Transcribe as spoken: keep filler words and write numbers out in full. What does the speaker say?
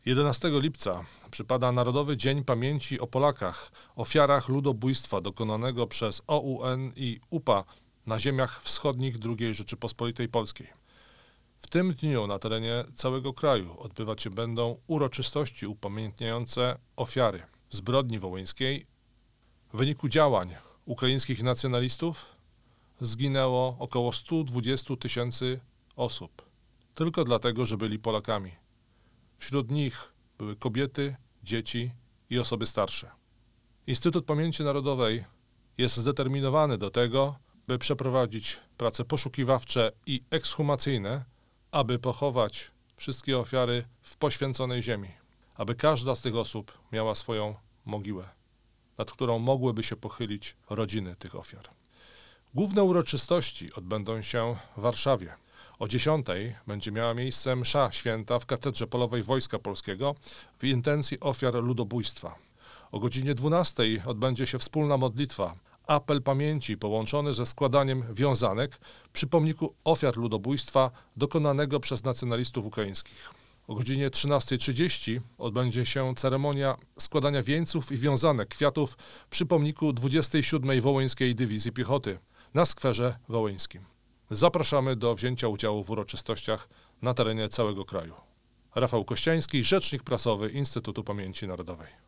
jedenastego lipca przypada Narodowy Dzień Pamięci o Polakach, ofiarach ludobójstwa dokonanego przez O U N i U P A na ziemiach wschodnich drugiej Rzeczypospolitej Polskiej. W tym dniu na terenie całego kraju odbywać się będą uroczystości upamiętniające ofiary zbrodni wołyńskiej. W wyniku działań ukraińskich nacjonalistów zginęło około sto dwadzieścia tysięcy osób, tylko dlatego, że byli Polakami. Wśród nich były kobiety, dzieci i osoby starsze. Instytut Pamięci Narodowej jest zdeterminowany do tego, by przeprowadzić prace poszukiwawcze i ekshumacyjne, aby pochować wszystkie ofiary w poświęconej ziemi, aby każda z tych osób miała swoją mogiłę, nad którą mogłyby się pochylić rodziny tych ofiar. Główne uroczystości odbędą się w Warszawie. O dziesiątej będzie miała miejsce msza święta w Katedrze Polowej Wojska Polskiego w intencji ofiar ludobójstwa. O godzinie dwunastej odbędzie się wspólna modlitwa, apel pamięci połączony ze składaniem wiązanek przy pomniku ofiar ludobójstwa dokonanego przez nacjonalistów ukraińskich. O godzinie trzynastej trzydzieści odbędzie się ceremonia składania wieńców i wiązanek kwiatów przy pomniku dwudziestej siódmej Wołyńskiej Dywizji Piechoty na skwerze wołyńskim. Zapraszamy do wzięcia udziału w uroczystościach na terenie całego kraju. Rafał Kościański, rzecznik prasowy Instytutu Pamięci Narodowej.